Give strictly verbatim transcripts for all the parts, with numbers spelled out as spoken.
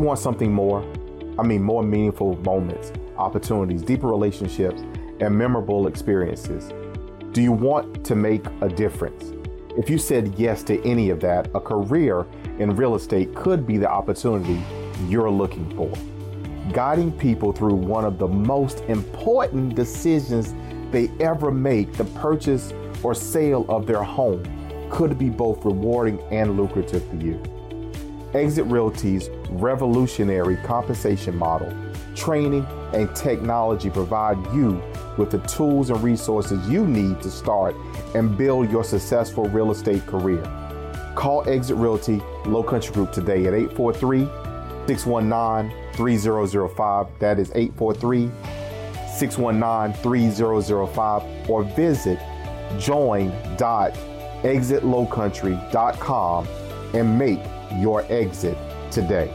want something more? I mean, more meaningful moments, opportunities, deeper relationships, and memorable experiences. Do you want to make a difference? If you said yes to any of that, a career in real estate could be the opportunity you're looking for. Guiding people through one of the most important decisions they ever make, the purchase or sale of their home, could be both rewarding and lucrative for you. Exit Realty's revolutionary compensation model, training, and technology provide you with the tools and resources you need to start and build your successful real estate career. Call Exit Realty Low Country Group today at eight four three, six one nine, three zero zero five. That is eight four three, six one nine, three zero zero five, or visit join dot exit low country dot com and make your exit today.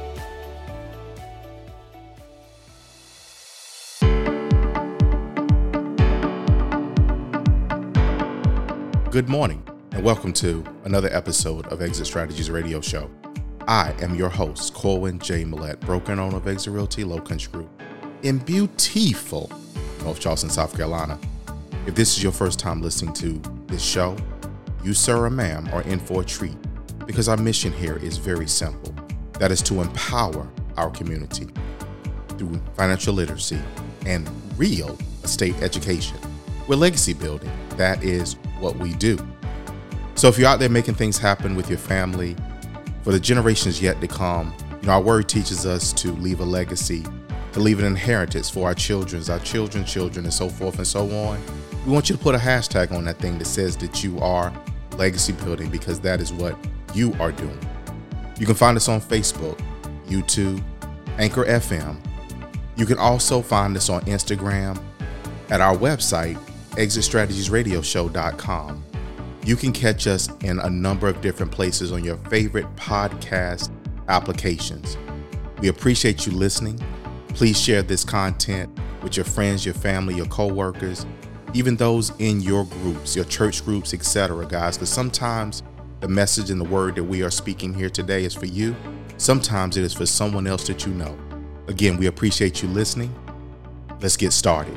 Good morning, and welcome to another episode of Exit Strategies Radio Show. I am your host, Corwin J. Millett, broker and owner of Exit Realty Low Country Group in beautiful North Charleston, South Carolina. If this is your first time listening to this show, you, sir or ma'am, are in for a treat, because our mission here is very simple. That is to empower our community through financial literacy and real estate education. We're legacy building. That is what we do. So if you're out there making things happen with your family for the generations yet to come, you know, our word teaches us to leave a legacy, to leave an inheritance for our children's, our children's children, and so forth and so on. We want you to put a hashtag on that thing that says that you are legacy building, because that is what you are doing. You can find us on Facebook, YouTube, Anchor F M. You can also find us on Instagram, at our website, exit strategies radio show dot com. You can catch us in a number of different places on your favorite podcast applications. We appreciate you listening. Please share this content with your friends, your family, your coworkers, even those in your groups, your church groups, et cetera, guys, because sometimes the message and the word that we are speaking here today is for you. Sometimes it is for someone else that you know. Again, we appreciate you listening. Let's get started.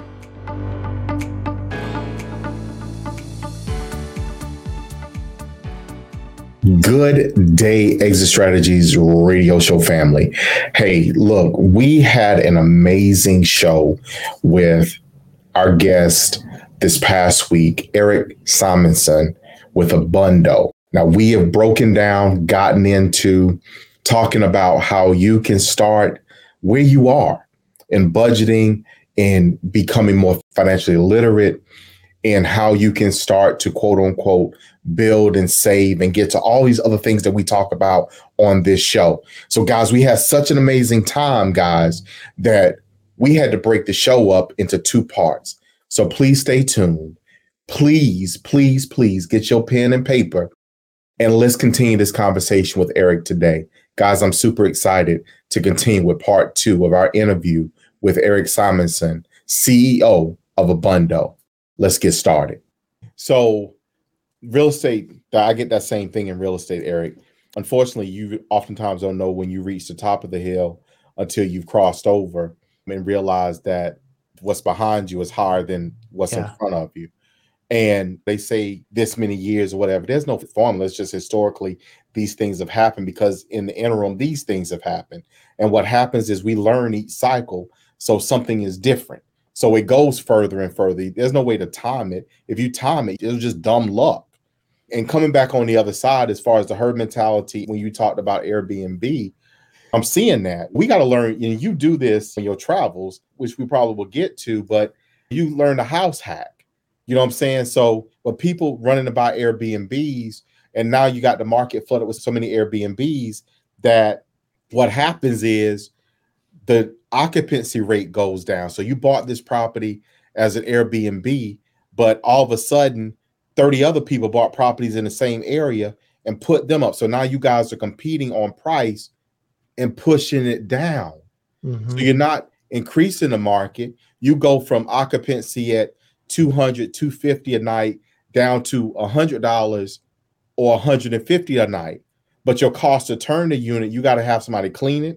Good day, Exit Strategies Radio Show family. Hey, look, we had an amazing show with our guest this past week, Eric Simonson, with Abundo. Now, we have broken down, gotten into talking about how you can start where you are in budgeting and becoming more financially literate, and how you can start to, quote unquote, build and save and get to all these other things that we talk about on this show. So, guys, we had such an amazing time, guys, that we had to break the show up into two parts. So please stay tuned. Please, please, please get your pen and paper, and let's continue this conversation with Eric today. Guys, I'm super excited to continue with part two of our interview with Eric Simonson, C E O of Abundo. Let's get started. So real estate, I get that same thing in real estate, Eric. Unfortunately, you oftentimes don't know when you reach the top of the hill until you've crossed over and realize that what's behind you is higher than what's yeah. in front of you. And they say this many years or whatever. There's no formula. It's just historically these things have happened, because in the interim, these things have happened. And what happens is we learn each cycle. So something is different. So it goes further and further. There's no way to time it. If you time it, it was just dumb luck. And coming back on the other side, as far as the herd mentality, when you talked about Airbnb, I'm seeing that. We got to learn, you know, you do this in your travels, which we probably will get to, but you learn the house hack. You know what I'm saying? So, but people running about Airbnbs, and now you got the market flooded with so many Airbnbs that what happens is the occupancy rate goes down. So you bought this property as an Airbnb, but all of a sudden thirty other people bought properties in the same area and put them up. So now you guys are competing on price and pushing it down. Mm-hmm. So you're not increasing the market. You go from occupancy at two hundred, two fifty a night down to one hundred dollars or one hundred fifty a night. But your cost to turn the unit, you got to have somebody clean it.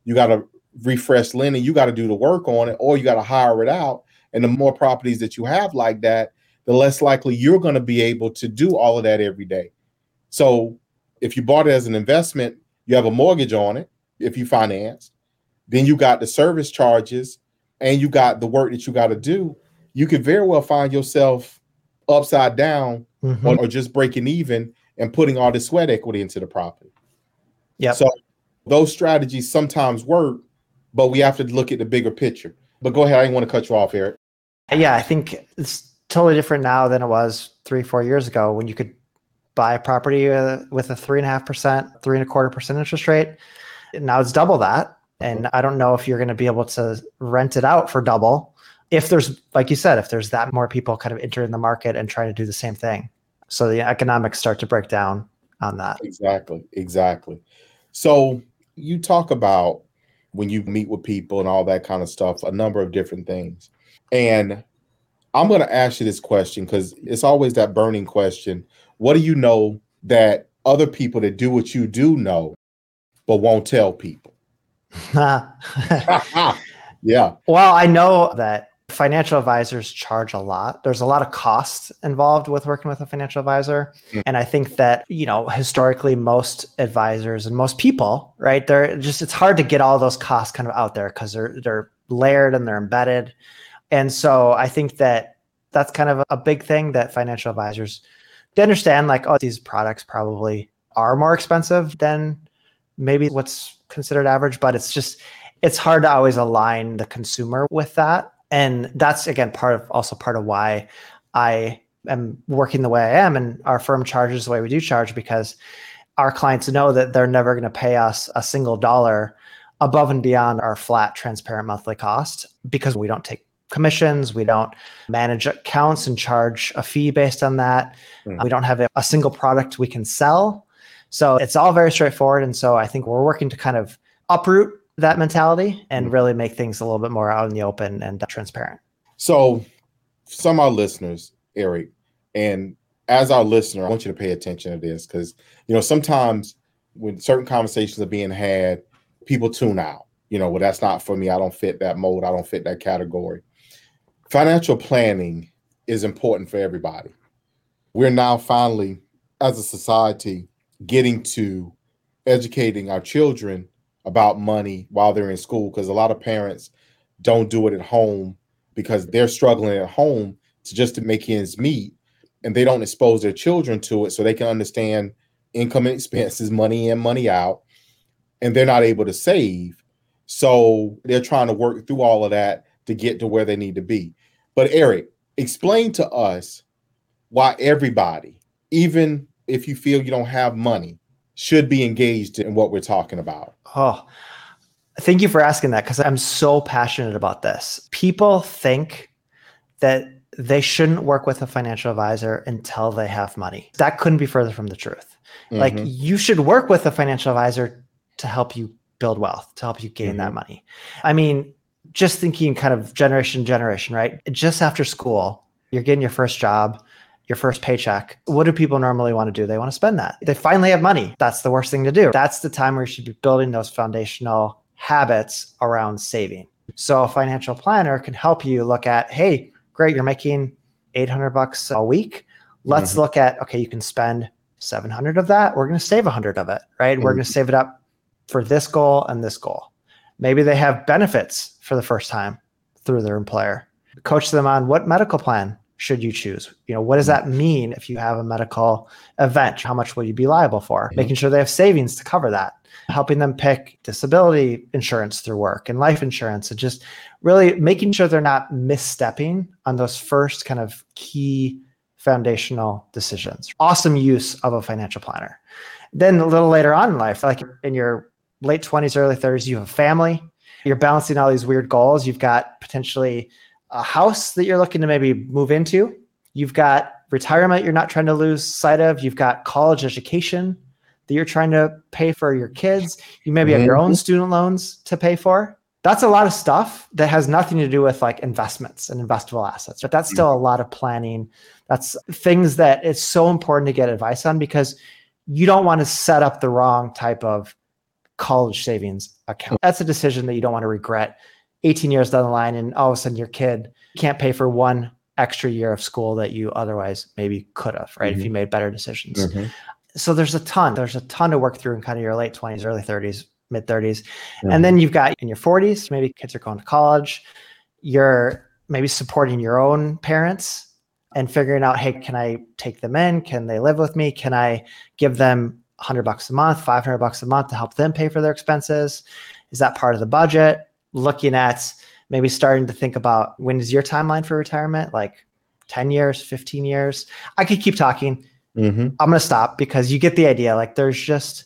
you got to refresh linen, you got to do the work on it, or you got to hire it out. And the more properties that you have like that, the less likely you're going to be able to do all of that every day. So if you bought it as an investment, you have a mortgage on it if you finance, then you got the service charges and you got the work that you got to do. You could very well find yourself upside down mm-hmm. or, or just breaking even and putting all the sweat equity into the property. Yeah. So those strategies sometimes work, but we have to look at the bigger picture. But go ahead. I didn't want to cut you off, Eric. Yeah, I think it's totally different now than it was three, four years ago when you could buy a property uh, with a three and a half percent, three and a quarter percent interest rate. Now it's double that. And I don't know if you're going to be able to rent it out for double. If there's, like you said, if there's that more people kind of entering the market and trying to do the same thing. So the economics start to break down on that. Exactly. Exactly. So you talk about when you meet with people and all that kind of stuff, a number of different things. And I'm going to ask you this question because it's always that burning question. What do you know that other people that do what you do know, but won't tell people? Yeah. Well, I know that financial advisors charge a lot. There's a lot of costs involved with working with a financial advisor. Mm. And I think that, you know, historically, most advisors and most people, right, they're just, it's hard to get all those costs kind of out there because they're, they're layered and they're embedded. And so I think that that's kind of a big thing that financial advisors, they understand like, oh, these products probably are more expensive than maybe what's considered average, but it's just, it's hard to always align the consumer with that. And that's, again, part of also part of why I am working the way I am and our firm charges the way we do charge, because our clients know that they're never going to pay us a single dollar above and beyond our flat, transparent monthly cost because we don't take commissions. We don't manage accounts and charge a fee based on that. Mm. We don't have a, a single product we can sell. So it's all very straightforward. And so I think we're working to kind of uproot that mentality and really make things a little bit more out in the open and transparent. So some of our listeners, Eric, and as our listener, I want you to pay attention to this because, you know, sometimes when certain conversations are being had, people tune out. You know, well, that's not for me. I don't fit that mold. I don't fit that category. Financial planning is important for everybody. We're now finally, as a society, getting to educating our children about money while they're in school, because a lot of parents don't do it at home because they're struggling at home to just to make ends meet, and they don't expose their children to it so they can understand income and expenses, money in, money out, and they're not able to save. So they're trying to work through all of that to get to where they need to be. But Eric, explain to us why everybody, even if you feel you don't have money, should be engaged in what we're talking about. Oh, thank you for asking that, because I'm so passionate about this. People think that they shouldn't work with a financial advisor until they have money. That couldn't be further from the truth. Mm-hmm. Like, you should work with a financial advisor to help you build wealth, to help you gain mm-hmm. that money. I mean, just thinking kind of generation to generation, right? Just after school, you're getting your first job, your first paycheck. What do people normally want to do? They want to spend that. They finally have money. That's the worst thing to do. That's the time where you should be building those foundational habits around saving. So a financial planner can help you look at, hey, great, you're making eight hundred bucks a week. Let's mm-hmm. look at, okay, you can spend seven hundred of that. We're going to save one hundred of it, right? Mm-hmm. We're going to save it up for this goal and this goal. Maybe they have benefits for the first time through their employer. Coach them on what medical plan should you choose? You know, what does that mean if you have a medical event? How much will you be liable for? Mm-hmm. Making sure they have savings to cover that. Helping them pick disability insurance through work and life insurance, and just really making sure they're not misstepping on those first kind of key foundational decisions. Awesome use of a financial planner. Then a little later on in life, like in your late twenties, early thirties, you have a family. You're balancing all these weird goals. You've got potentially a house that you're looking to maybe move into. You've got retirement you're not trying to lose sight of. You've got college education that you're trying to pay for your kids. You maybe have your own student loans to pay for. That's a lot of stuff that has nothing to do with like investments and investable assets, but that's still a lot of planning. That's things that it's so important to get advice on, because you don't want to set up the wrong type of college savings account. That's a decision that you don't want to regret eighteen years down the line, and all of a sudden your kid can't pay for one extra year of school that you otherwise maybe could have, right? Mm-hmm. If you made better decisions. Mm-hmm. So there's a ton, there's a ton to work through in kind of your late twenties, early thirties, mid thirties. Mm-hmm. And then you've got in your forties, maybe kids are going to college. You're maybe supporting your own parents and figuring out, hey, can I take them in? Can they live with me? Can I give them a hundred bucks a month, five hundred bucks a month to help them pay for their expenses? Is that part of the budget? Looking at maybe starting to think about, when is your timeline for retirement? Like ten years, fifteen years? I could keep talking. Mm-hmm. I'm going to stop because you get the idea. Like there's just,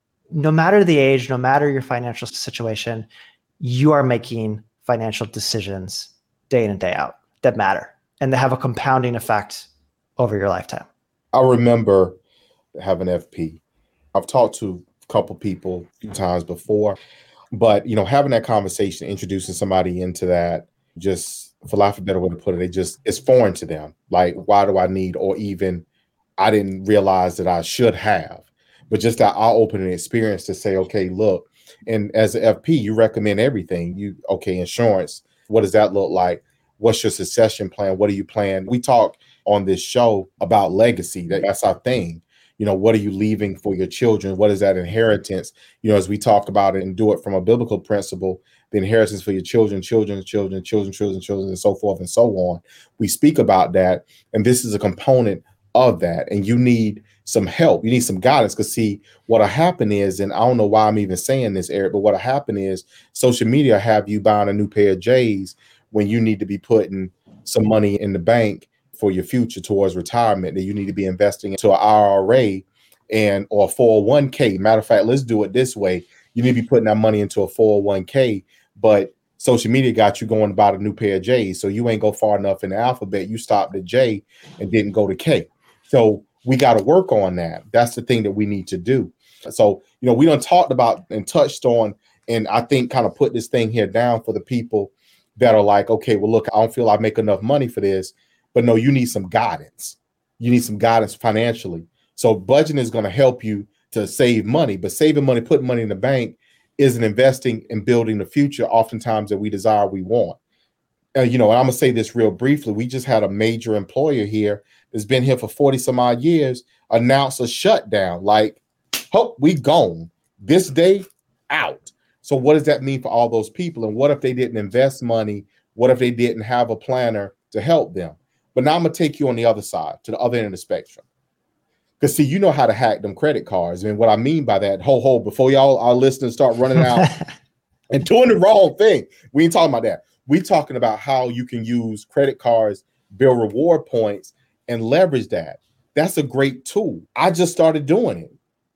no matter the age, no matter your financial situation, you are making financial decisions day in and day out that matter and that have a compounding effect over your lifetime. I remember having F P. I've talked to a couple people a few times before, but you know, having that conversation, introducing somebody into that, just for lack of a better way to put it, it just, it's foreign to them. Like, why do I need, or even I didn't realize that I should have, but just that eye-opening experience to say, okay, look, and as an F P, you recommend everything. You, okay, insurance, what does that look like? What's your succession plan? What do you plan? We talk on this show about legacy. That, that's our thing. You know, what are you leaving for your children? What is that inheritance? You know, as we talk about it and do it from a biblical principle, the inheritance for your children, children, children, children, children, children, and so forth and so on. We speak about that. And this is a component of that. And you need some help. You need some guidance, because see, what'll happen is, and I don't know why I'm even saying this, Eric, but what'll happen is social media have you buying a new pair of J's when you need to be putting some money in the bank for your future towards retirement, that you need to be investing into an I R A and or four oh one k. Matter of fact, let's do it this way. You need to be putting that money into a four oh one k, but social media got you going to buy a new pair of J's. So you ain't go far enough in the alphabet. You stopped at J and didn't go to K. So we got to work on that. That's the thing that we need to do. So, you know, we done talked about and touched on, and I think kind of put this thing here down for the people that are like, okay, well, look, I don't feel I make enough money for this. But no, you need some guidance. You need some guidance financially. So budgeting is going to help you to save money, but saving money, putting money in the bank isn't investing in building the future oftentimes that we desire, we want. Uh, you know, and I'm going to say this real briefly. We just had a major employer here that's been here for forty some odd years announce a shutdown. Like, hope we gone this day out. So what does that mean for all those people? And what if they didn't invest money? What if they didn't have a planner to help them? But now I'm going to take you on the other side, to the other end of the spectrum. Because, see, you know how to hack them credit cards. And what I mean by that, ho, ho, before y'all, our listeners start running out and doing the wrong thing, we ain't talking about that. We're talking about how you can use credit cards, build reward points, and leverage that. That's a great tool. I just started doing it.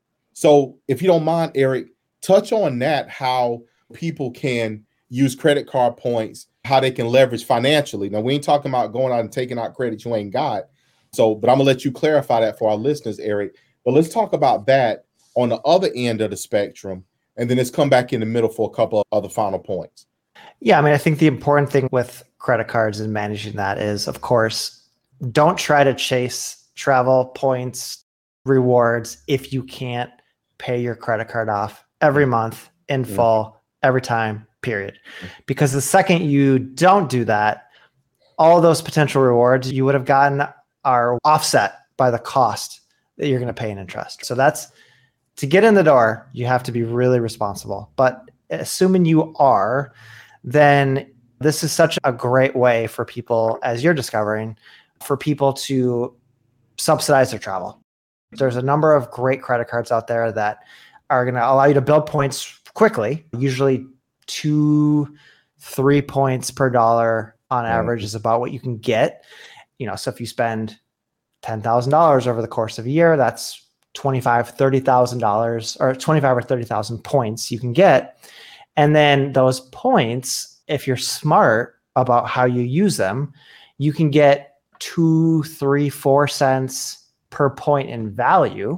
So if you don't mind, Eric, touch on that, how people can use credit card points, how they can leverage financially. Now, we ain't talking about going out and taking out credit you ain't got. So, but I'm gonna let you clarify that for our listeners, Eric. But let's talk about that on the other end of the spectrum, and then let's come back in the middle for a couple of other final points. Yeah, I mean, I think the important thing with credit cards and managing that is, of course, don't try to chase travel points, rewards if you can't pay your credit card off every month in mm-hmm. full, every time, period. Because the second you don't do that, all those potential rewards you would have gotten are offset by the cost that you're going to pay in interest. So that's, to get in the door, you have to be really responsible. But assuming you are, then this is such a great way for people, as you're discovering, for people to subsidize their travel. There's a number of great credit cards out there that are going to allow you to build points quickly. Usually two, three points per dollar on average is about what you can get. You know, so if you spend ten thousand dollars over the course of a year, that's twenty-five thousand dollars, thirty thousand dollars, or twenty-five or thirty thousand points you can get. And then those points, if you're smart about how you use them, you can get two, three, four cents per point in value.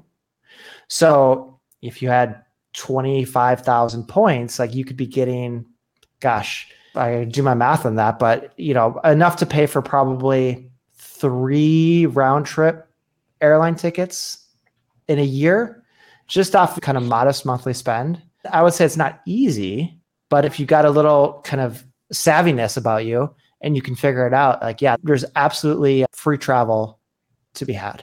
So if you had twenty-five thousand points, like you could be getting, gosh, I do my math on that, but you know, enough to pay for probably three round trip airline tickets in a year, just off kind of modest monthly spend. I would say it's not easy, but if you got a little kind of savviness about you and you can figure it out, like, yeah, there's absolutely free travel to be had.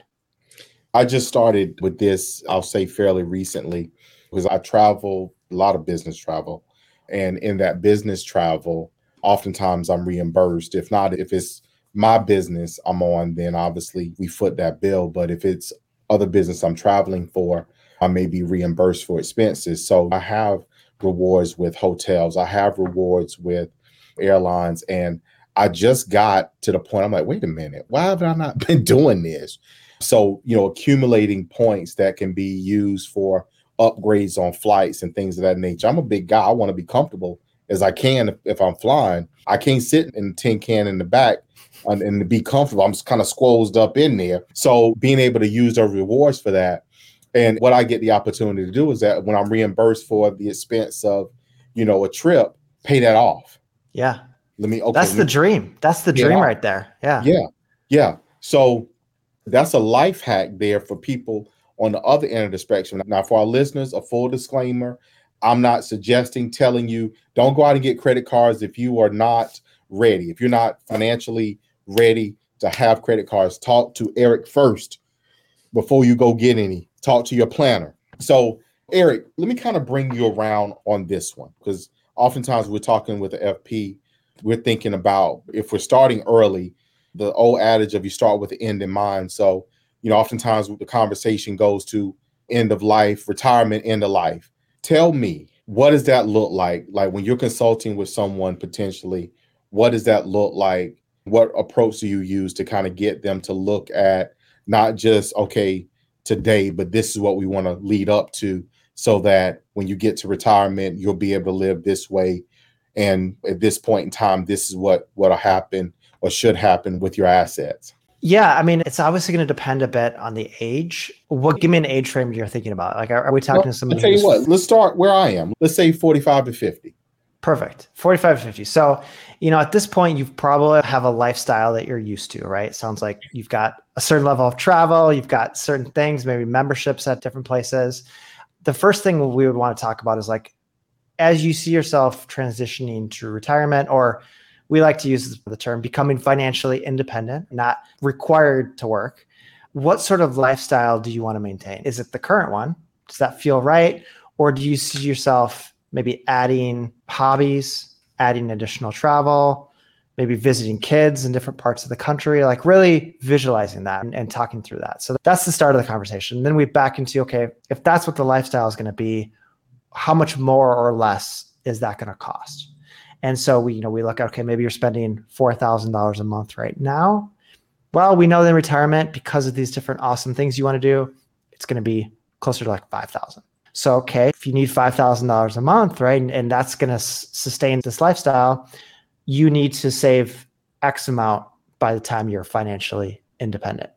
I just started with this, I'll say fairly recently, because I travel, a lot of business travel. And in that business travel, oftentimes I'm reimbursed. If not, if it's my business I'm on, then obviously we foot that bill. But if it's other business I'm traveling for, I may be reimbursed for expenses. So I have rewards with hotels. I have rewards with airlines. And I just got to the point, I'm like, wait a minute, why have I not been doing this? So, you know, accumulating points that can be used for upgrades on flights and things of that nature. I'm a big guy. I want to be comfortable as I can if, if I'm flying. I can't sit in the tin can in the back and, and be comfortable. I'm just kind of squozed up in there. So being able to use those rewards for that. And what I get the opportunity to do is that when I'm reimbursed for the expense of, you know, a trip, pay that off. Yeah. Let me, okay. That's the dream. That's the dream right there. Yeah. Yeah. Yeah. So that's a life hack there for people on the other end of the spectrum. Now, for our listeners, a full disclaimer, I'm not suggesting, telling you, don't go out and get credit cards if you are not ready. If you're not financially ready to have credit cards, talk to Eric first before you go get any. Talk to your planner. So, Eric, let me kind of bring you around on this one, because oftentimes we're talking with the F P, we're thinking about if we're starting early, the old adage of you start with the end in mind. So, you know, oftentimes the conversation goes to end of life, retirement, end of life. Tell me, what does that look like? Like when you're consulting with someone potentially, what does that look like? What approach do you use to kind of get them to look at not just, okay, today, but this is what we want to lead up to, so that when you get to retirement, you'll be able to live this way. And at this point in time, this is what what'll happen or should happen with your assets. Yeah, I mean, it's obviously going to depend a bit on the age. What, give me an age frame you're thinking about. Like, are, are we talking well, to somebody? I'll tell you what, let's start where I am. Let's say forty-five to fifty. Perfect. forty-five to fifty. So, you know, at this point, you probably have a lifestyle that you're used to, right? Sounds like you've got a certain level of travel, you've got certain things, maybe memberships at different places. The first thing we would want to talk about is like, as you see yourself transitioning to retirement, or we like to use the term becoming financially independent, not required to work. What sort of lifestyle do you want to maintain? Is it the current one? Does that feel right? Or do you see yourself maybe adding hobbies, adding additional travel, maybe visiting kids in different parts of the country, like really visualizing that and, and talking through that. So that's the start of the conversation. Then we back into, okay, if that's what the lifestyle is going to be, how much more or less is that going to cost? And so we, you know, we look at, okay, maybe you're spending four thousand dollars a month right now. Well, we know in retirement, because of these different awesome things you want to do, it's going to be closer to like five thousand dollars. So, okay, if you need five thousand dollars a month, right, and, and that's going to s- sustain this lifestyle, you need to save X amount by the time you're financially independent.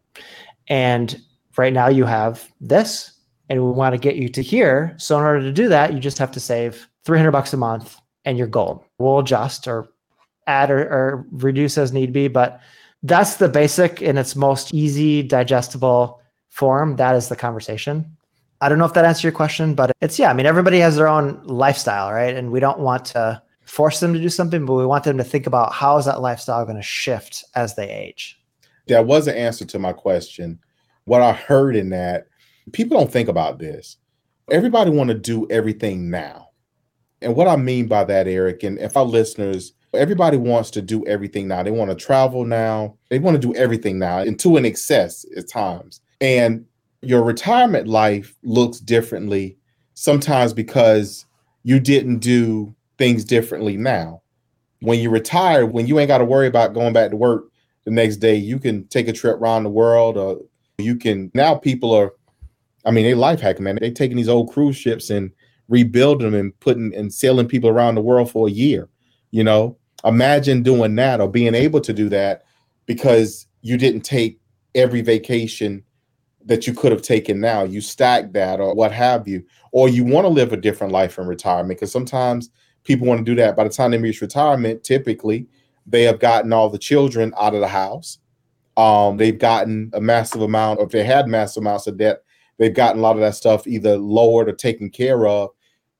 And right now you have this, and we want to get you to here. So in order to do that, you just have to save three hundred bucks a month and you're gold. We'll adjust or add or, or reduce as need be, but that's the basic in its most easy, digestible form. That is the conversation. I don't know if that answers your question, but it's, yeah, I mean, everybody has their own lifestyle, right? And we don't want to force them to do something, but we want them to think about how is that lifestyle going to shift as they age. That was an answer to my question. What I heard in that, people don't think about this. Everybody want to do everything now. And what I mean by that, Eric, and if our listeners, everybody wants to do everything now. They want to travel now. They want to do everything now, and to an excess at times. And your retirement life looks differently sometimes because you didn't do things differently now. When you retire, when you ain't got to worry about going back to work the next day, you can take a trip around the world, or you can, now people are, I mean, they life hacking, man. They're taking these old cruise ships and rebuilding them and putting and sailing people around the world for a year. You know, imagine doing that or being able to do that because you didn't take every vacation that you could have taken now. You stack that or what have you, or you want to live a different life in retirement, because sometimes people want to do that. By the time they reach retirement, typically they have gotten all the children out of the house. Um, they've gotten a massive amount, or if they had massive amounts of debt, they've gotten a lot of that stuff either lowered or taken care of.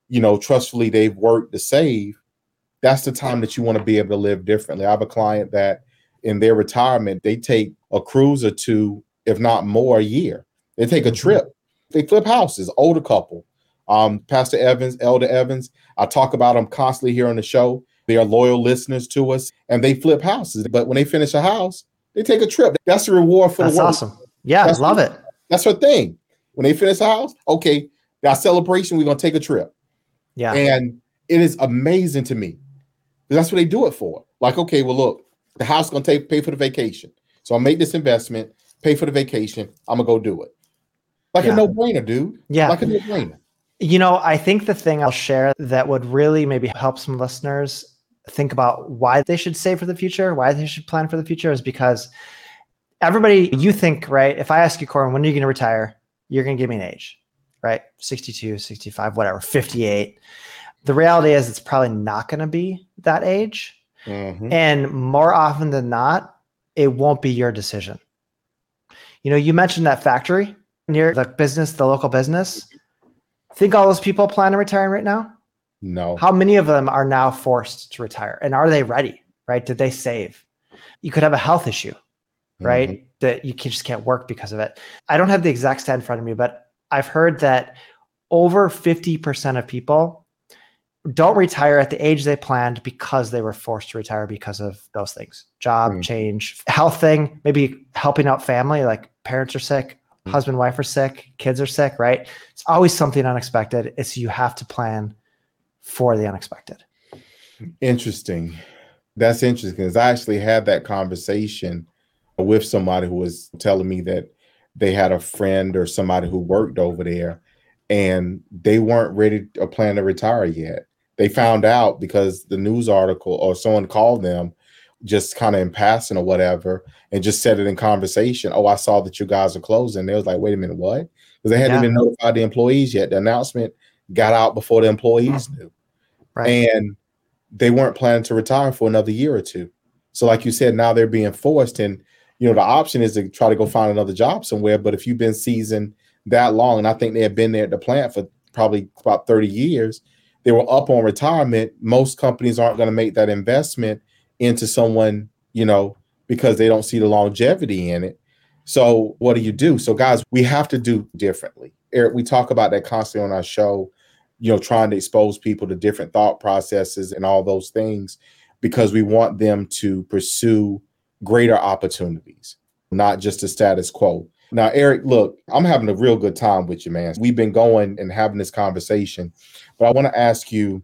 you know, trustfully they've worked to save, that's the time that you want to be able to live differently. I have a client that in their retirement, they take a cruise or two, if not more, a year. They take a trip. They flip houses, older couple. Um, Pastor Evans, Elder Evans, I talk about them constantly here on the show. They are loyal listeners to us, and they flip houses. But when they finish a house, they take a trip. That's the reward for That's the work. awesome. Yeah, That's love her, it. That's her thing. When they finish a house, okay, our celebration, we're going to take a trip. Yeah. And it is amazing to me. That's what they do it for. Like, okay, well, look, the house is going to take pay for the vacation. So I'll make this investment, pay for the vacation. I'm going to go do it. Like yeah. a no-brainer, dude. Yeah. Like a no-brainer. You know, I think the thing I'll share that would really maybe help some listeners think about why they should save for the future, why they should plan for the future, is because everybody, you think, right? If I ask you, Corin, when are you going to retire? You're going to give me an age, right? sixty-two, sixty-five, whatever, fifty-eight. The reality is it's probably not going to be that age. Mm-hmm. And more often than not, it won't be your decision. You know, you mentioned that factory near the business, the local business. Think all those people plan on retiring right now? No. How many of them are now forced to retire? And are they ready, right? Did they save? You could have a health issue, right? Mm-hmm. That you can, just can't work because of it. I don't have the exact stat in front of me, but I've heard that over fifty percent of people don't retire at the age they planned because they were forced to retire because of those things. Job mm-hmm. change, health thing, maybe helping out family, like parents are sick, mm-hmm. husband, wife are sick, kids are sick, right? It's always something unexpected. It's you have to plan for the unexpected. Interesting. That's interesting because I actually had that conversation with somebody who was telling me that they had a friend or somebody who worked over there and they weren't ready to plan to retire yet. They found out because the news article or someone called them just kind of in passing or whatever and just said it in conversation. Oh, I saw that you guys are closing. They was like, wait a minute, what? Because they hadn't yeah. even notified the employees yet. The announcement got out before the employees knew. Right. And they weren't planning to retire for another year or two. So like you said, now they're being forced. And, you know, the option is to try to go find another job somewhere. But if you've been seasoned that long, and I think they had been there at the plant for probably about thirty years, they were up on retirement. Most companies aren't going to make that investment into someone, you know, because they don't see the longevity in it. So what do you do? So guys, we have to do differently. Eric, we talk about that constantly on our show, you know, trying to expose people to different thought processes and all those things, because we want them to pursue greater opportunities, not just the status quo. Now, Eric, look, I'm having a real good time with you, man. We've been going and having this conversation, but I want to ask you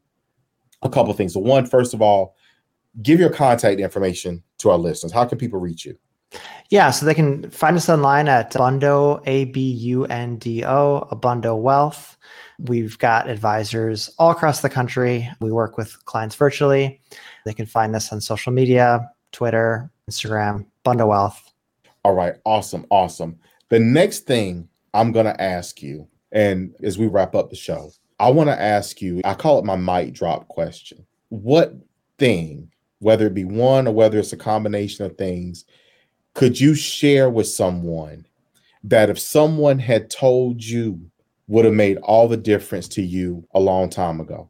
a couple of things. So one, first of all, give your contact information to our listeners. How can people reach you? Yeah, so they can find us online at Abundo, A B U N D O, Abundo Wealth. We've got advisors all across the country. We work with clients virtually. They can find us on social media, Twitter, Instagram, Abundo Wealth. All right, awesome, awesome. The next thing I'm going to ask you, and as we wrap up the show, I want to ask you, I call it my mic drop question. What thing, whether it be one or whether it's a combination of things, could you share with someone that if someone had told you would have made all the difference to you a long time ago?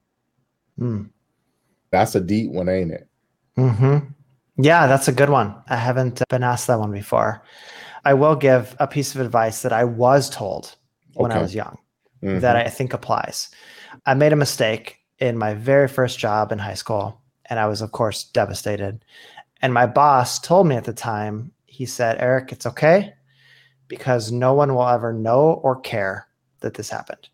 Mm. That's a deep one, ain't it? Mm-hmm. Yeah, that's a good one. I haven't been asked that one before. I will give a piece of advice that I was told when okay. I was young mm-hmm. that I think applies. I made a mistake in my very first job in high school, and I was, of course, devastated. And my boss told me at the time, he said, Eric, it's okay, because no one will ever know or care that this happened.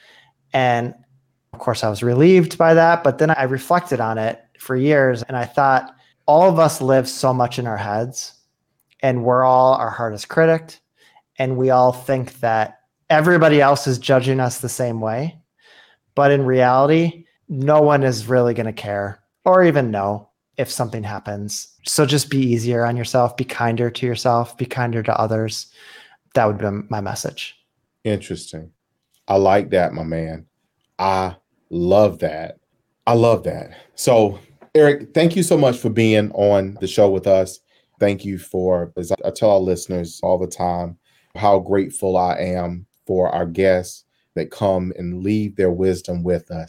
And of course, I was relieved by that, but then I reflected on it for years, and I thought, all of us live so much in our heads, and we're all our hardest critic, and we all think that everybody else is judging us the same way. But in reality, no one is really going to care or even know if something happens. So just be easier on yourself, be kinder to yourself, be kinder to others. That would be my message. Interesting. I like that, my man. I love that. I love that. So, Eric, thank you so much for being on the show with us. Thank you for, as I tell our listeners all the time, how grateful I am for our guests that come and leave their wisdom with us.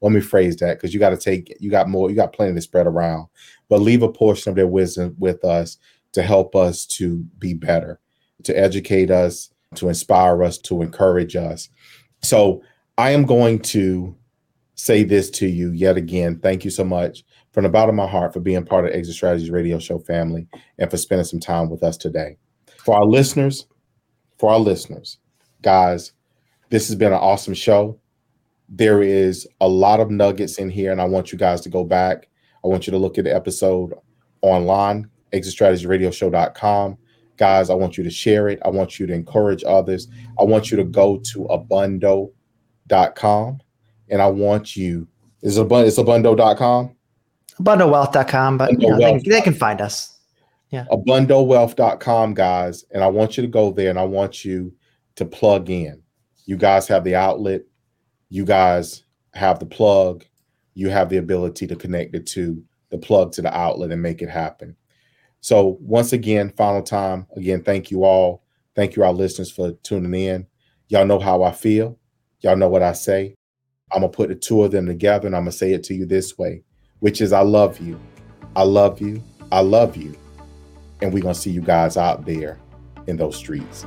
let me phrase that, because you got to take, you got more, you got plenty to spread around, but leave a portion of their wisdom with us to help us to be better, to educate us, to inspire us, to encourage us. So I am going to say this to you yet again. Thank you so much from the bottom of my heart for being part of Exit Strategies Radio Show family and for spending some time with us today. For our listeners, for our listeners, guys, this has been an awesome show. There is a lot of nuggets in here, and I want you guys to go back. I want you to look at the episode online, exit strategies radio show dot com. Guys, I want you to share it. I want you to encourage others. I want you to go to abundo dot com, and I want you, is it abundo dot com? abundo wealth dot com, but you know, they, they can find us. Yeah. abundo wealth dot com, guys. And I want you to go there and I want you to plug in. You guys have the outlet. You guys have the plug. You have the ability to connect it to the plug to the outlet and make it happen. So once again, final time, again, thank you all. Thank you, our listeners, for tuning in. Y'all know how I feel. Y'all know what I say. I'm going to put the two of them together and I'm going to say it to you this way, which is I love you. I love you. I love you. And we're going to see you guys out there in those streets.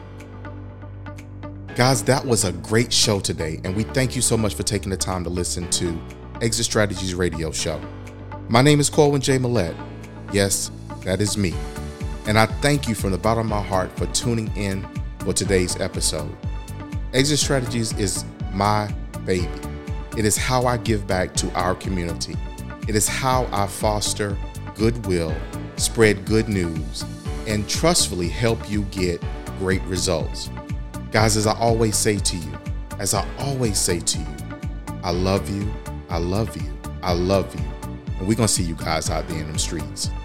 Guys, that was a great show today, and we thank you so much for taking the time to listen to Exit Strategies Radio Show. My name is Corwin J. Millett. Yes, that is me. And I thank you from the bottom of my heart for tuning in for today's episode. Exit Strategies is my baby. It is how I give back to our community. It is how I foster goodwill, spread good news, and trustfully help you get great results. Guys, as I always say to you, as I always say to you, I love you, I love you, I love you. And we're going to see you guys out there in them streets.